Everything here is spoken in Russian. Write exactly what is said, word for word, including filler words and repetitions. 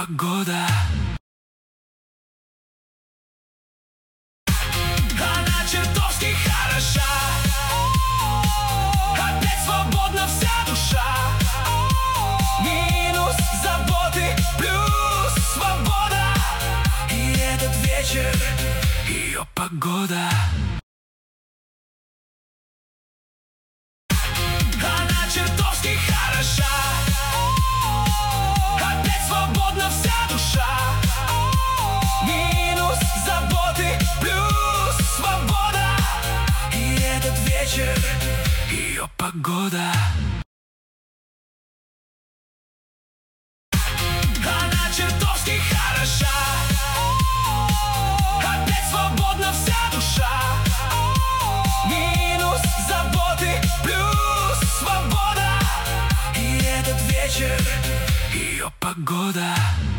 погода. Она чертовски хороша. Опять свободна вся душа. Минус заботы, плюс свобода. И этот вечер Ее погода. Она чертовски хороша. Опять свободна вся душа. Минус заботы, плюс свобода. И этот вечер Ее погода. Она чертовски хороша. Опять свободна вся душа. Минус заботы, плюс свобода. И этот вечер Ее погода.